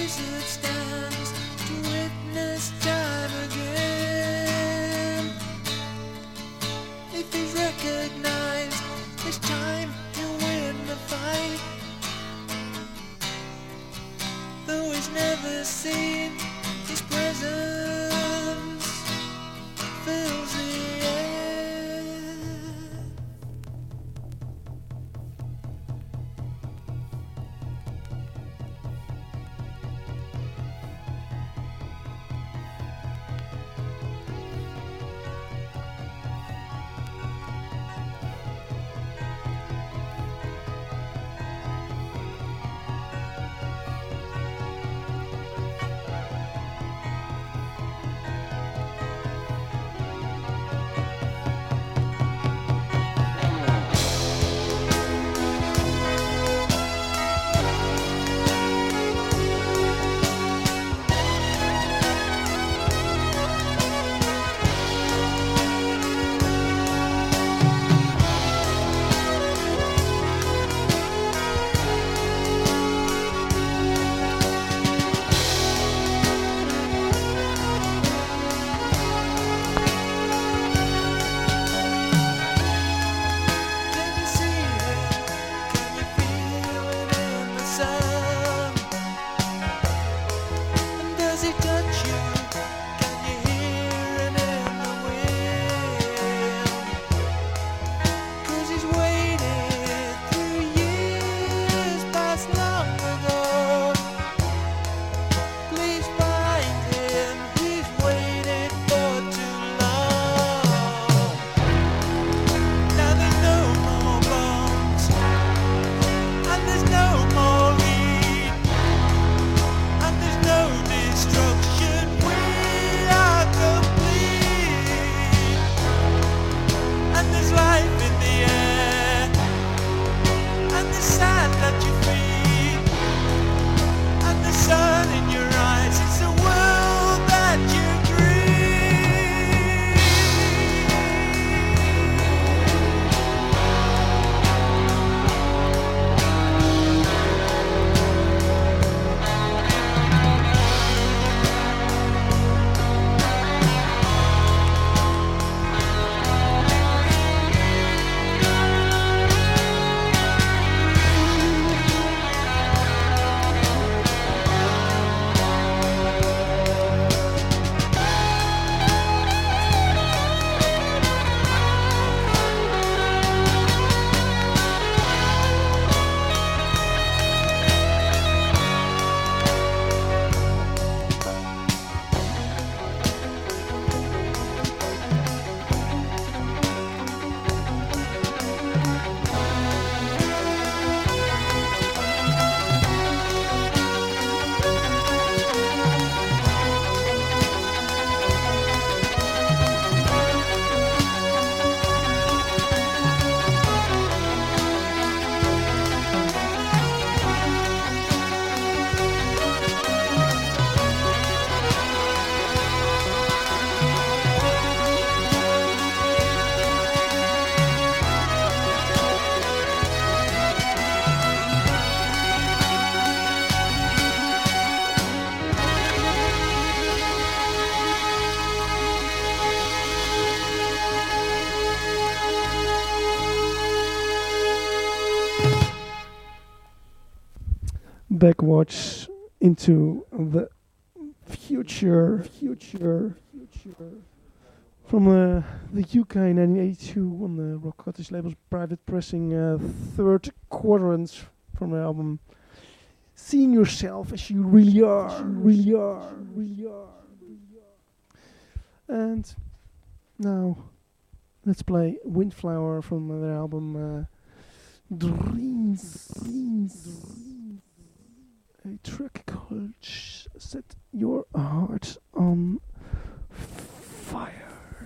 wizard stands to witness time again. If he's recognized, it's time to win the fight. Though he's never seen, his presence fills the air. Backwatch into the future from the UK in 1982 on the Rock Cottage label's private pressing, third quadrant from the album Seeing Yourself as You Really Are. And now let's play Windflower from their album Dreams. A track called Set Your Heart on Fire.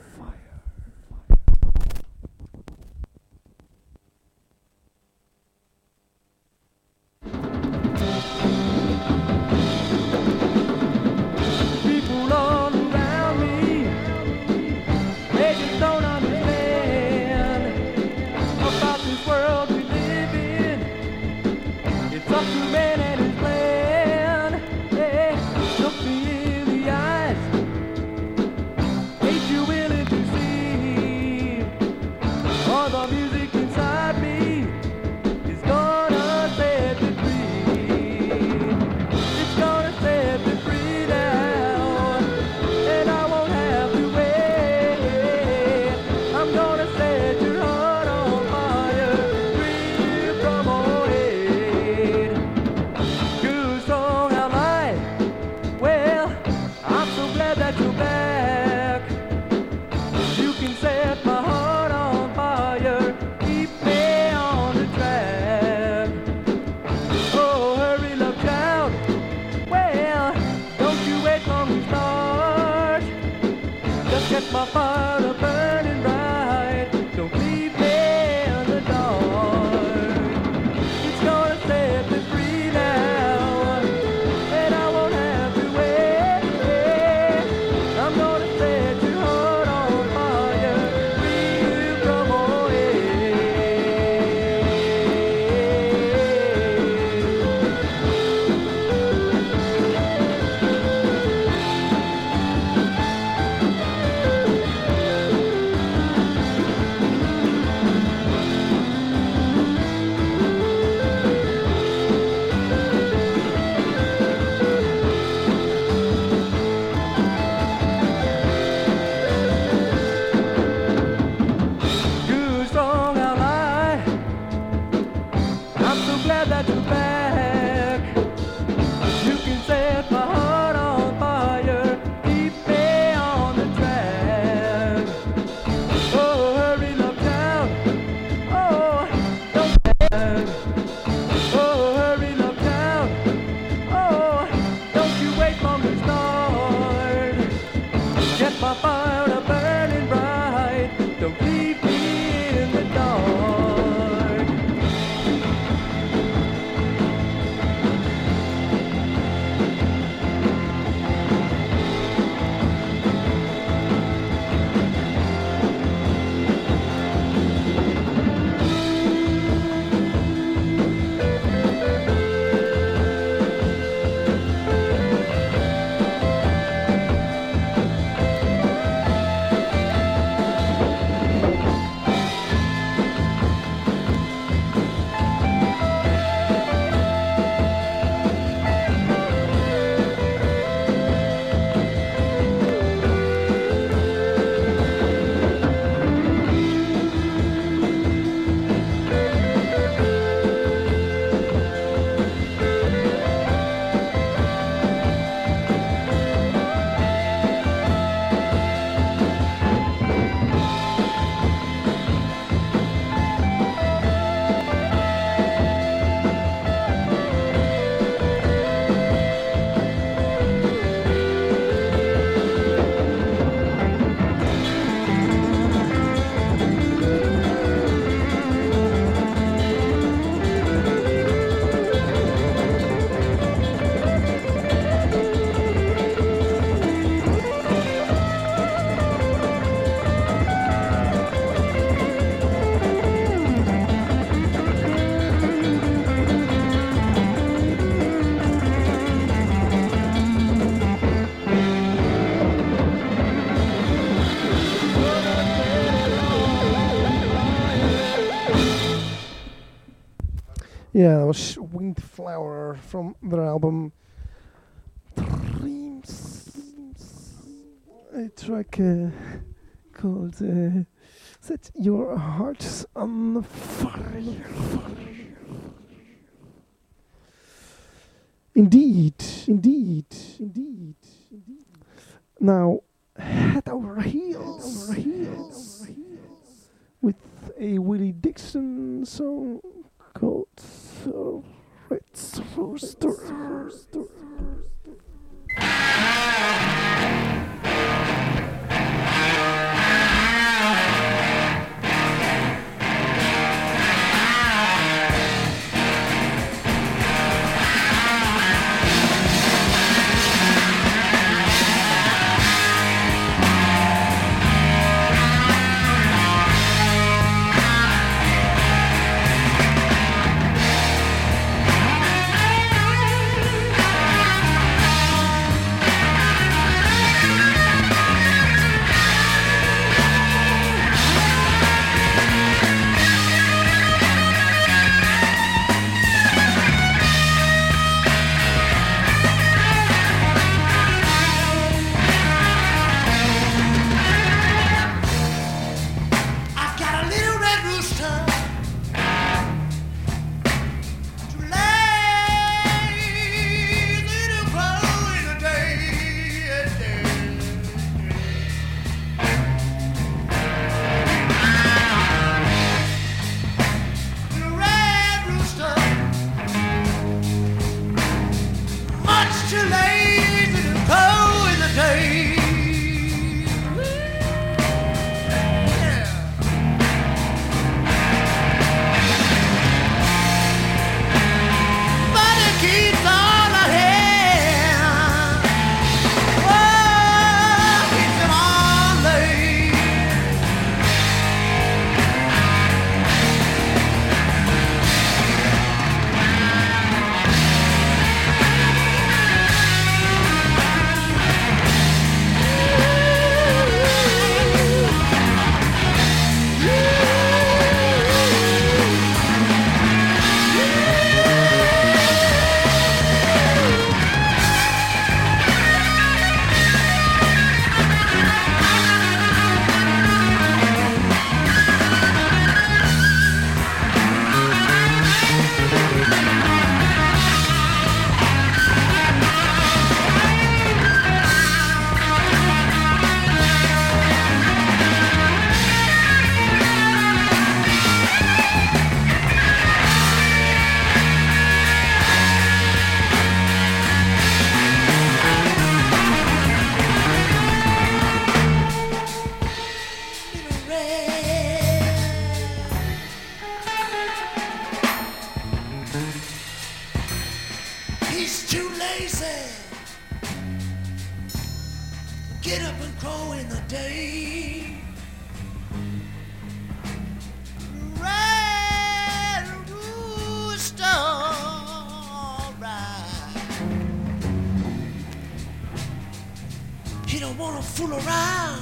People all around me, they just don't understand about this world we live in. It's up to man and his land. Yeah. music inside me is gonna set me free. It's gonna set me free now, and I won't have to wait. I'm gonna set your heart on fire, free you from all hate. Good song I like. Well, I'm so glad that you're back. You can set my heart on fire, keep me on the track. Oh, hurry, love child. Well, don't you wait long to start. Just get my fire burning bright. Don't leave me in the dark. It's gonna set me free now, and I won't have to wait. I'm gonna set your heart on fire, free you from all hate. Good song I like. I'm so glad that you're back. You can set my heart on fire, keep me on the track. Oh, hurry, love child. Oh, don't back. Oh, hurry, love child. Oh, don't you wait long to start. Get my fire burning bright. Don't leave me in the dark. Yeah, that was Windflower from their album Dreams. A track called Set Your Hearts on Fire. Indeed. Now, head over heels with a Willie Dixon song called Red Rooster. Thank too lazy to go in the day. Yeah. But it keeps on ahead. Oh, keeps it on late. He's too lazy. Get up and crow in the day. Red rooster, right. He don't wanna fool around.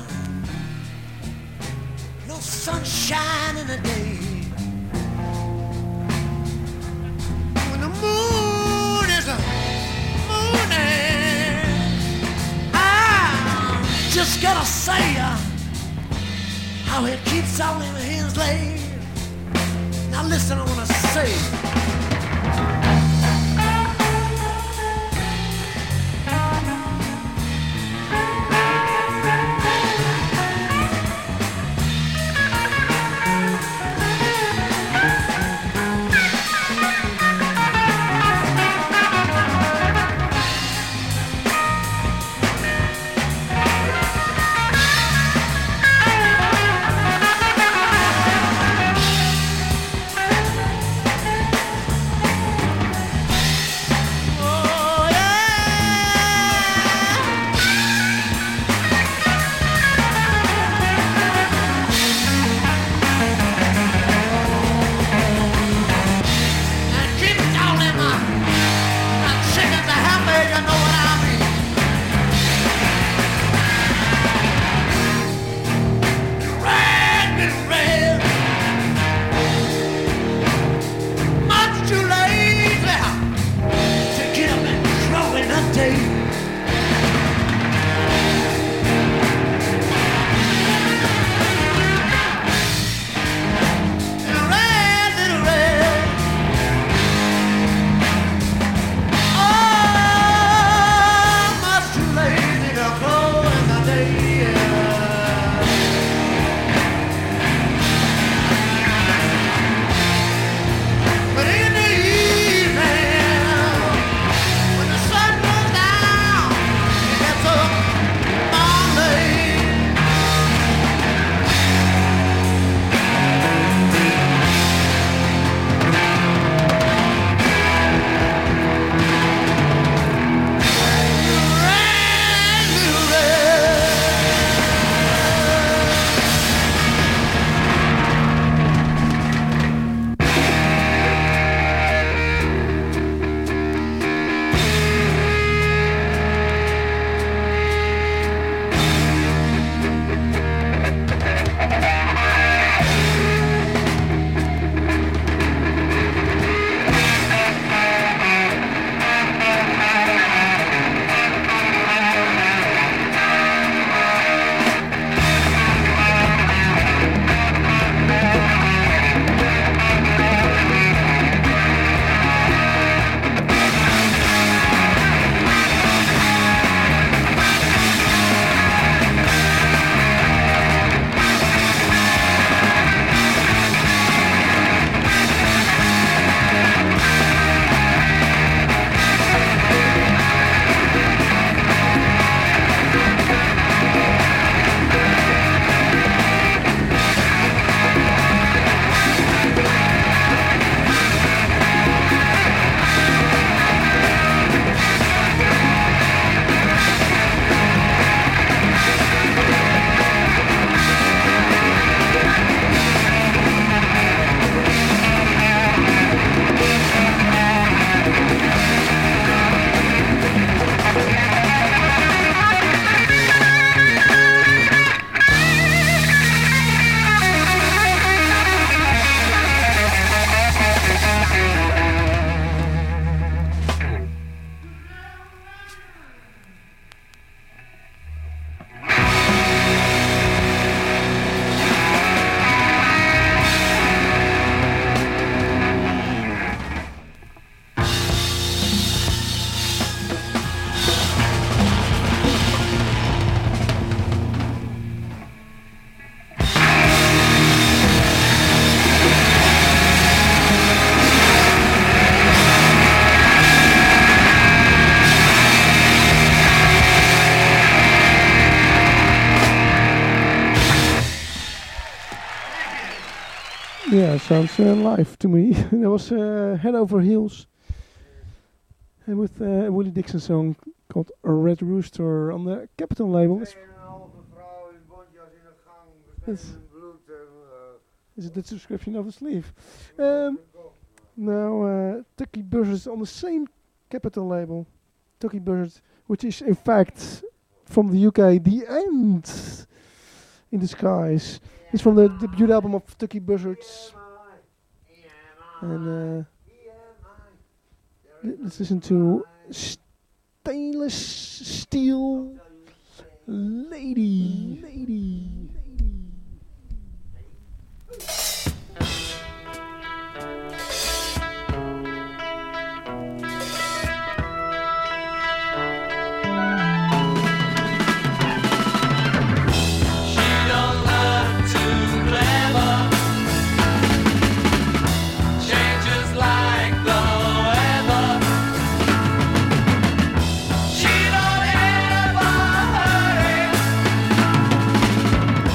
No sunshine in the day. When the moon is mooning, I just gotta say how it keeps all in his leg. Now listen, I wanna say. Yeah, sounds live to me. That was Head Over Heels. And with a Willie Dixon song called Red Rooster on the Capitol label. Is it the description of the sleeve? Now, Tucky Buzzard on the same Capitol label. Tucky Buzzard, which is in fact from the UK, The End in the Skies. It's from the debut album of Tucky Buzzard. And let's listen to Stainless Steel Lady. She don't ever hurry.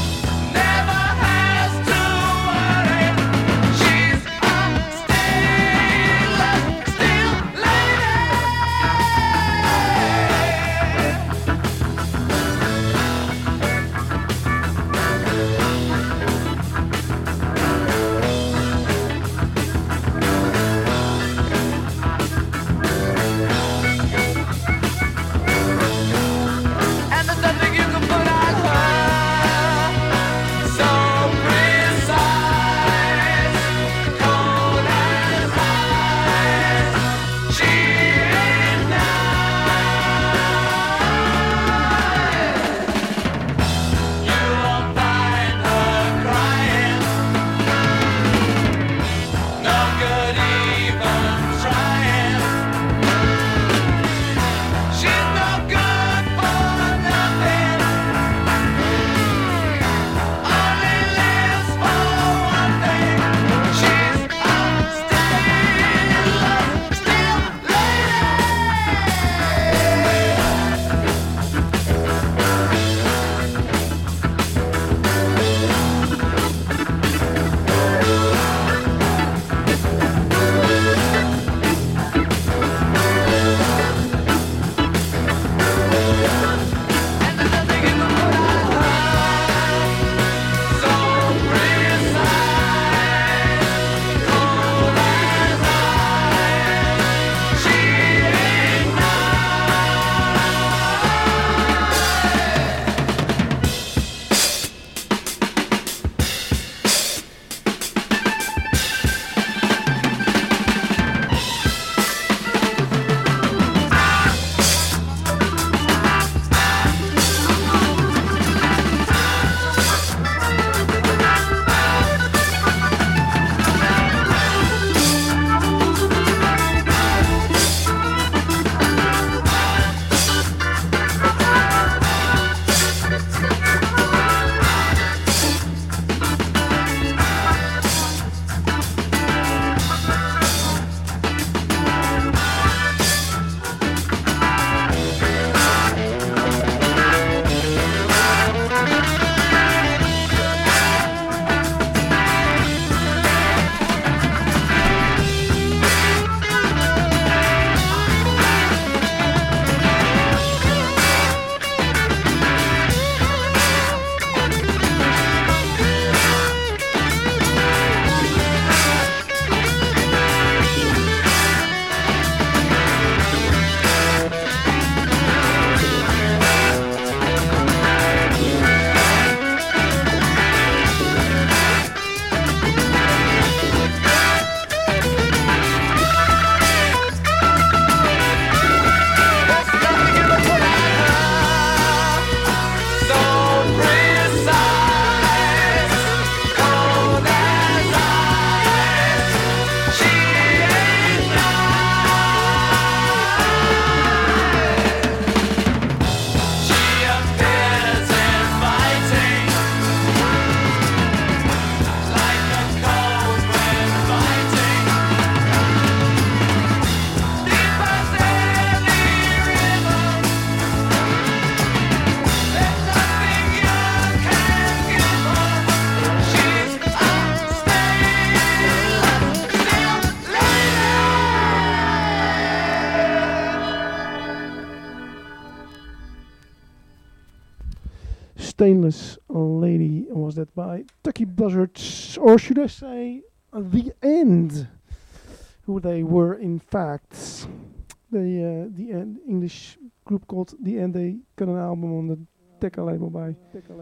Stainless Lady was that by Tucky Buzzards, or should I say The End, who they were in fact. The End, English group called The End. They got an album on the Decca label by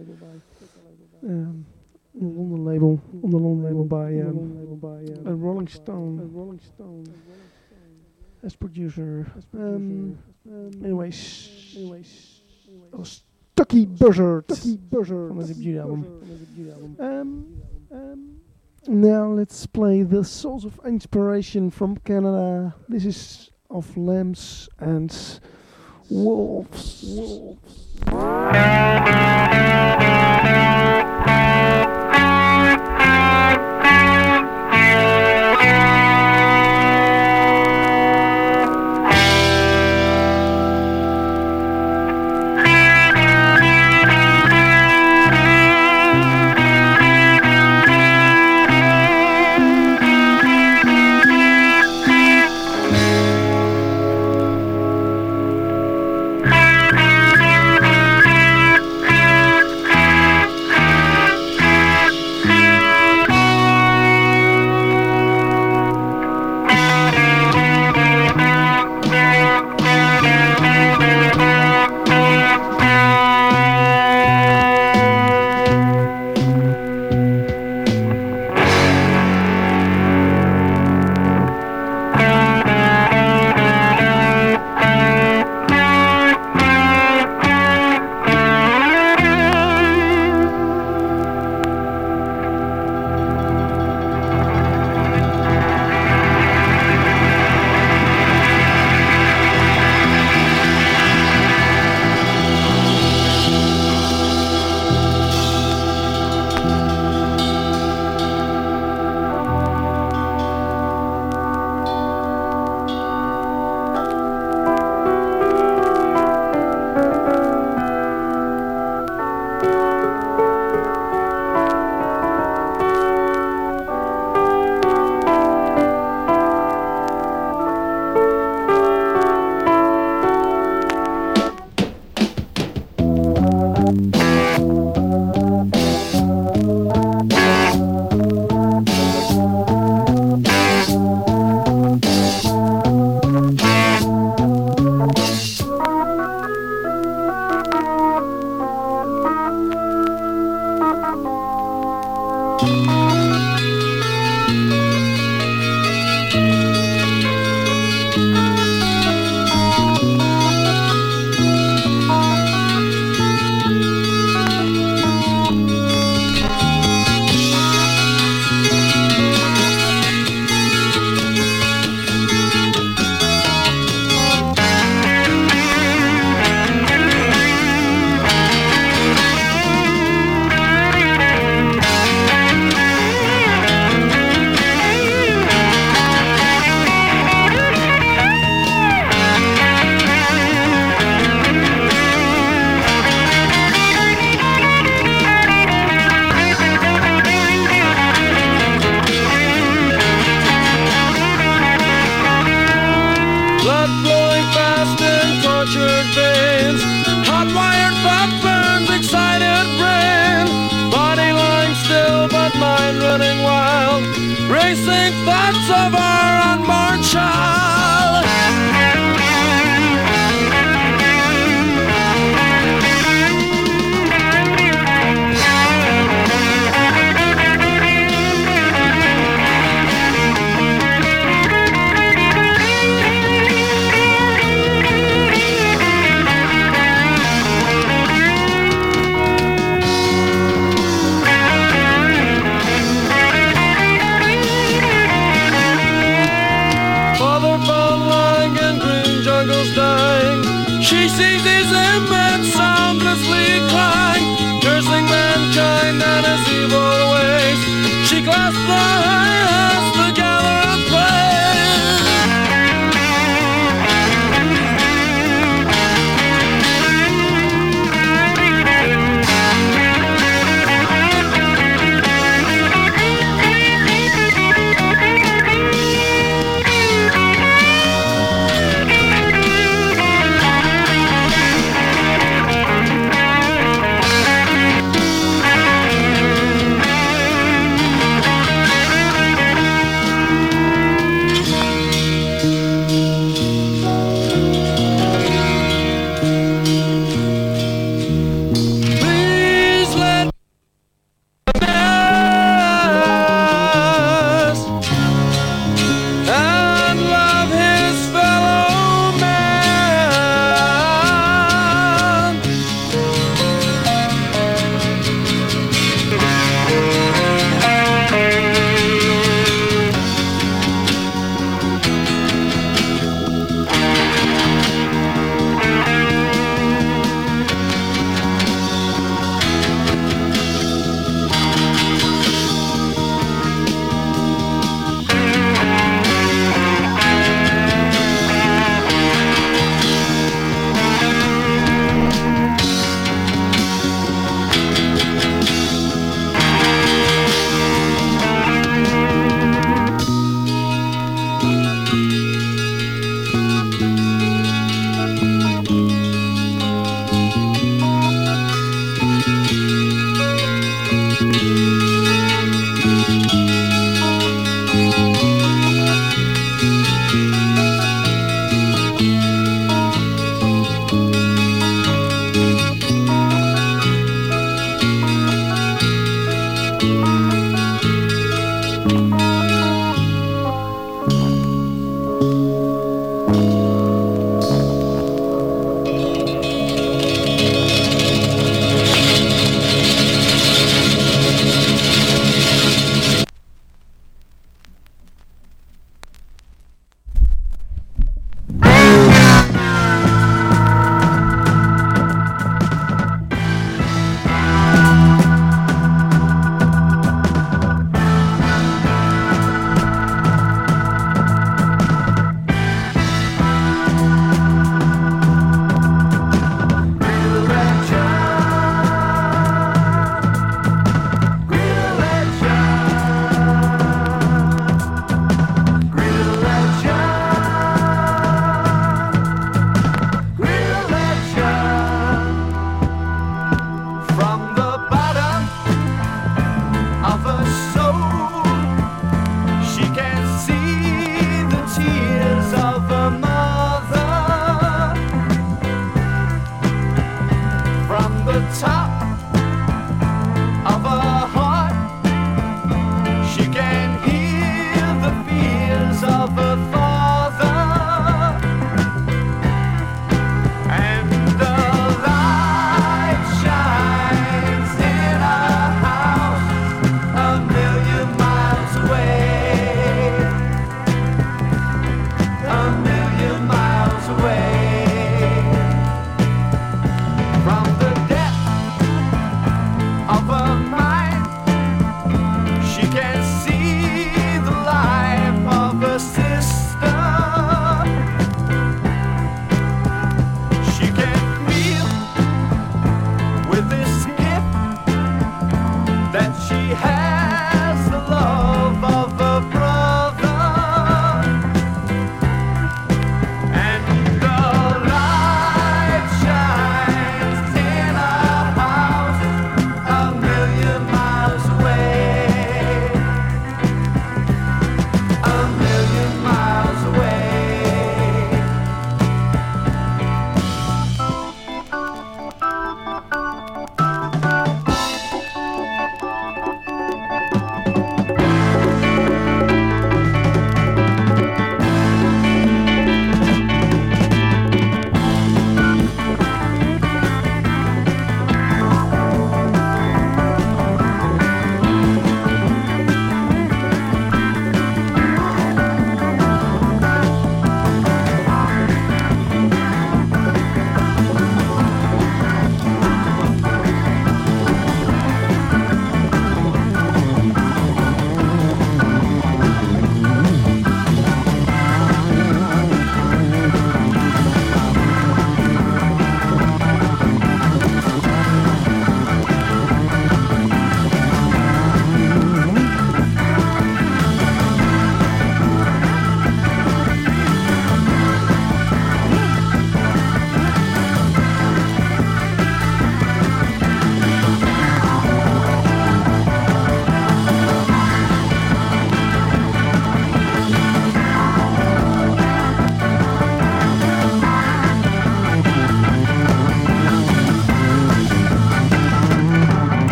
London label, on the London label by a Rolling Stone as producer. Anyways, it was Tucky Buzzard from the debut album. Now let's play the Souls of Inspiration from Canada. This is of Lambs and Wolves.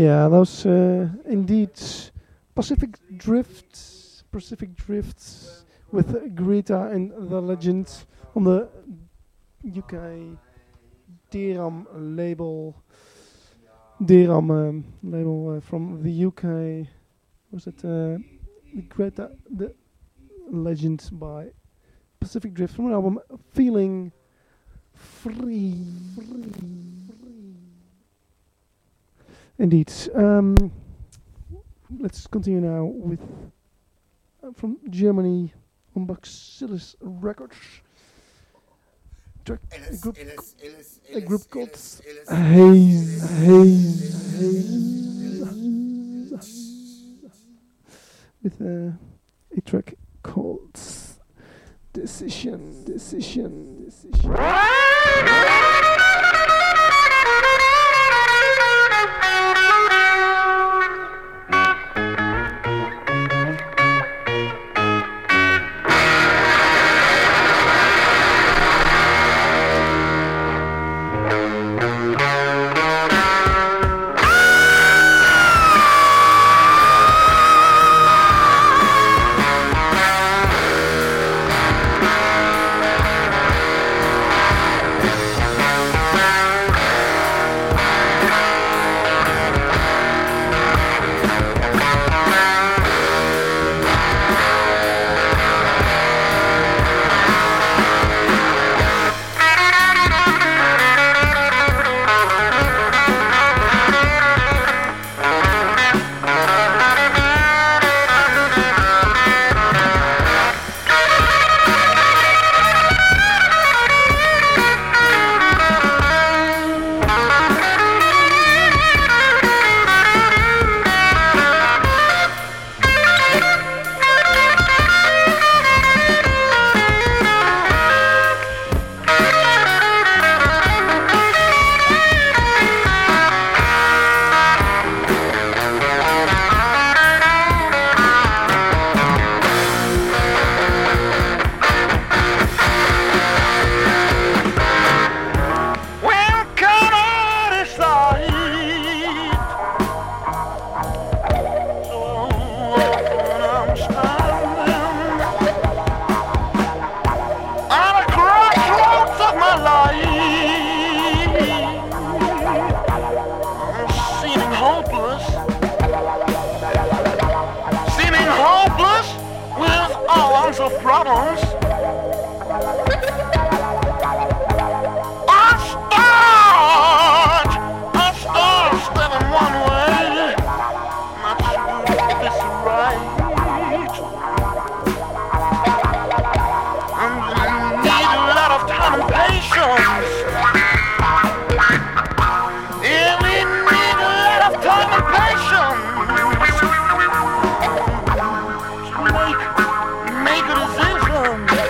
Yeah, those indeed Pacific Drifts with Greta and the Legend on the UK Deram label. Deram label from the UK. Was it Greta the Legend by Pacific Drift from an album Feeling Free. Indeed. Let's continue now with from Germany on Bacillus Records. A group called Haze. With a track called Decision. Make a decision.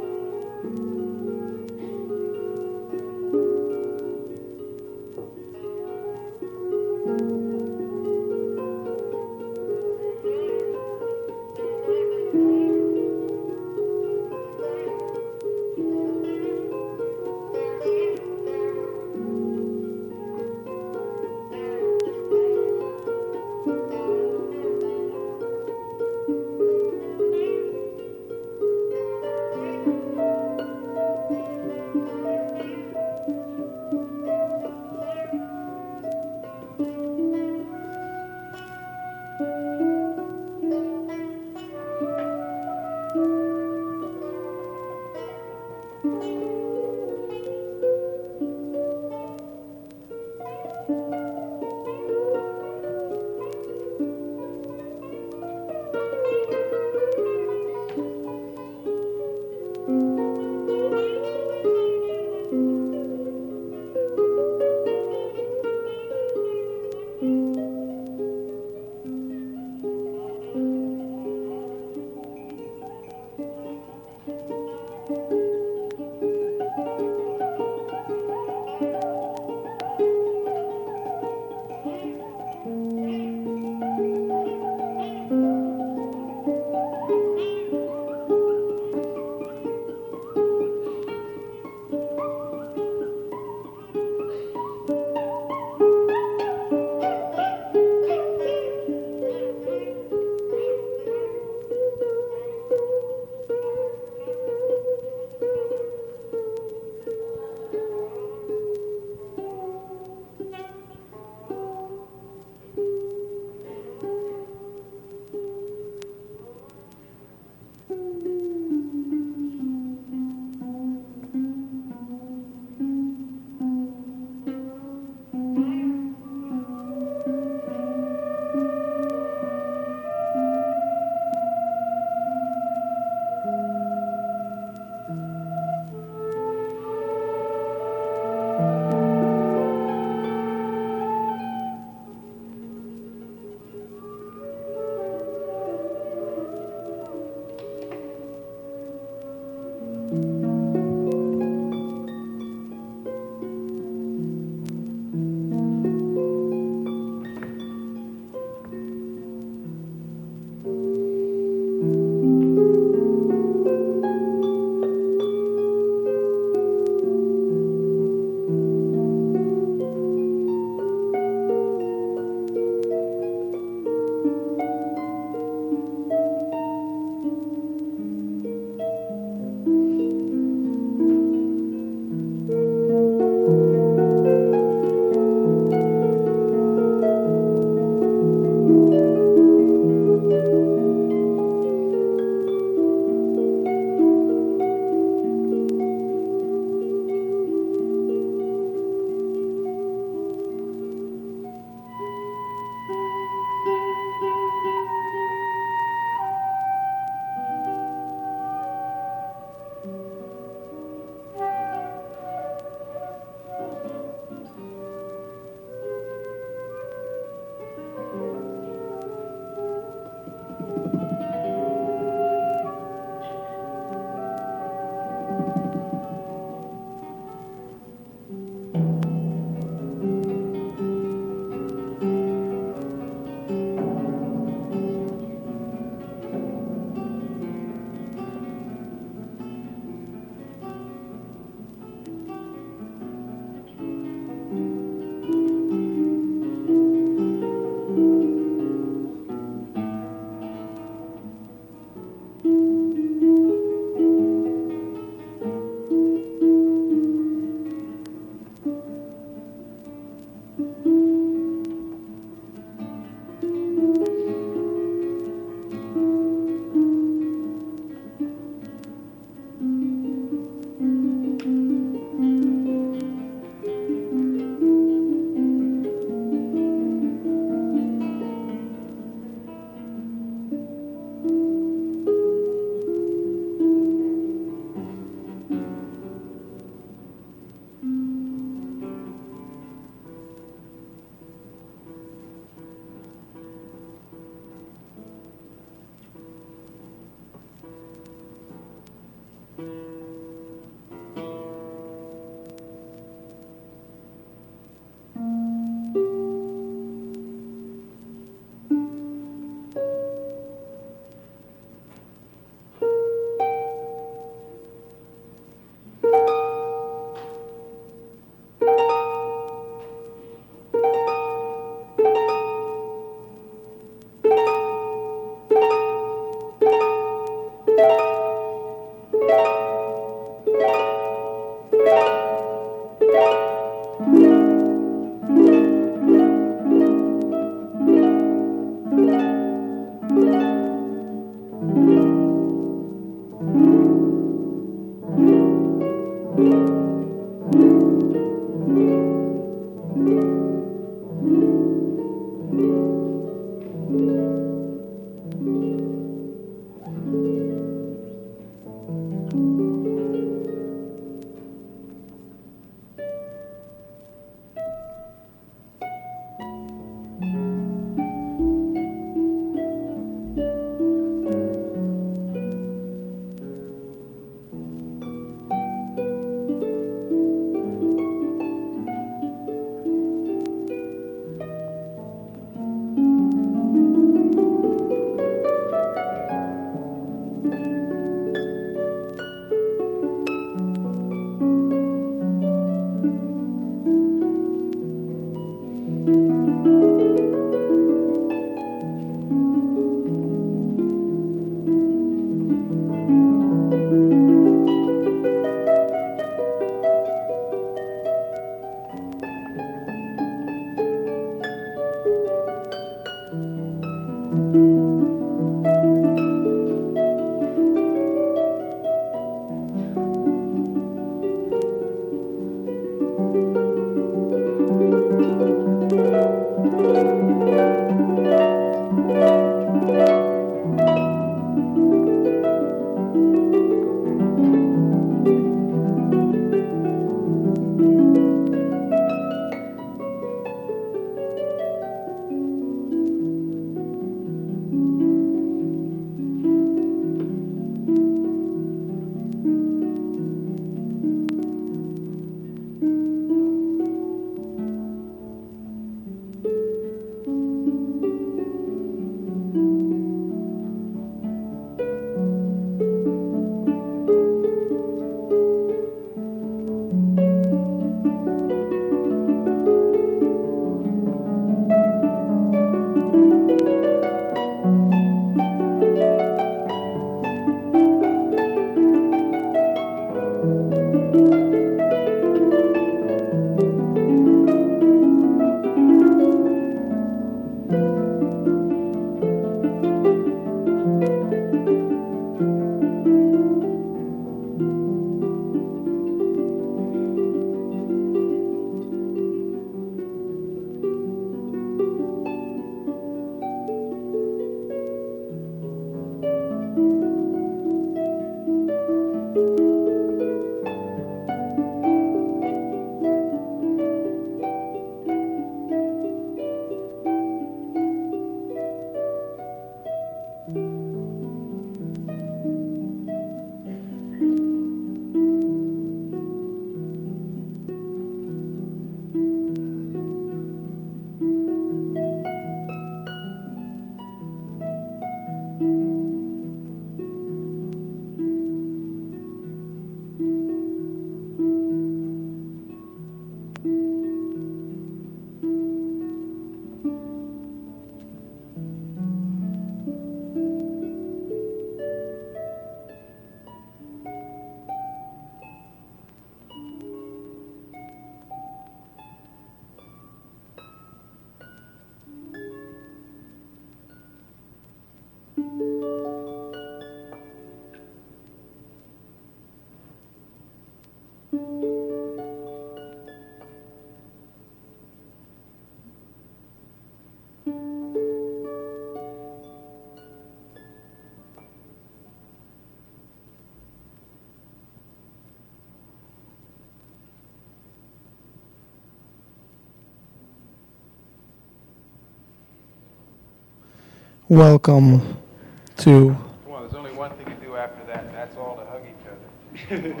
Welcome to. Well, there's only one thing to do after that, and that's all to hug each other.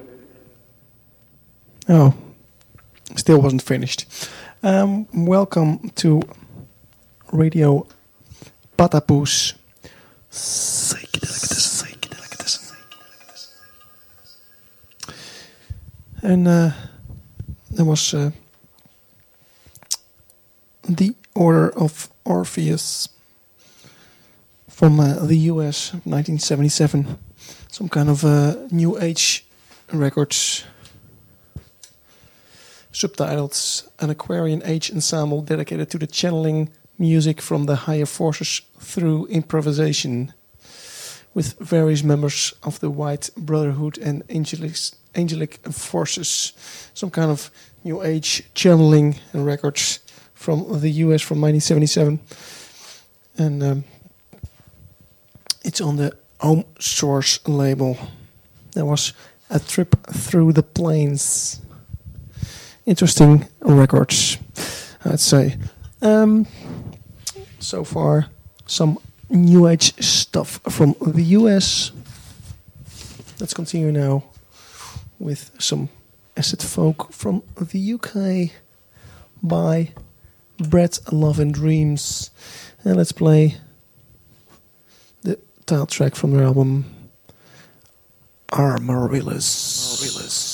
Oh, still wasn't finished. Welcome to Radio Patapus. And there was The Order of Orpheus from the US, 1977. Some kind of New Age records. Subtitled An Aquarian Age Ensemble dedicated to the channeling music from the higher forces through improvisation, with various members of the White Brotherhood and angelic forces. Some kind of New Age channeling records from the US from 1977. And it's on the Home Source label. There was A Trip Through the Plains. Interesting records, I'd say. So far, some New Age stuff from the US. Let's continue now with some acid folk from the UK by Bread, Love and Dreams. And let's play the title track from their album Amaryllis.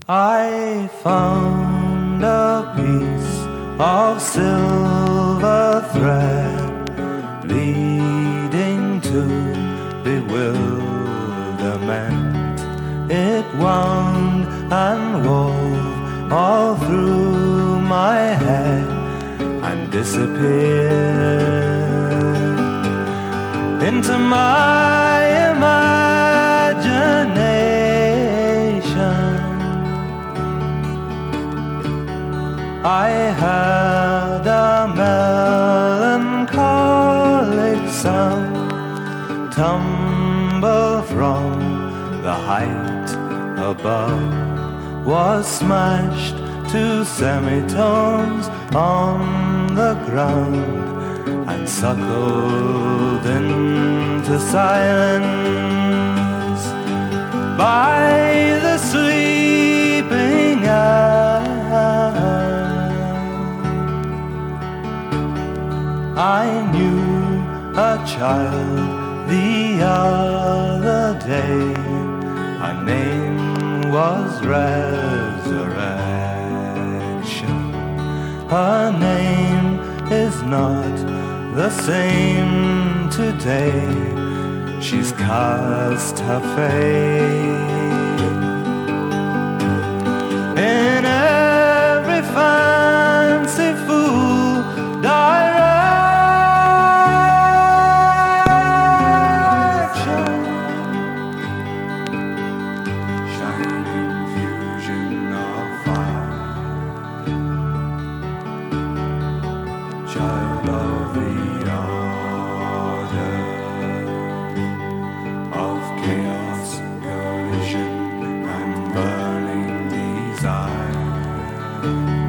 I found a piece of silver thread leading to bewilderment. It wound and wove all through my head and disappeared into my imagination. I heard a melancholic sound tumble from the height above, was smashed to semitones on the ground and suckled into silence by the sleeping eye. I knew a child the other day. Her name was Resurrection. Her name is not the same today. She's cast her fate in every fanciful direction. Shining fusion of fire, child of the order of chaos, collision, and burning desire.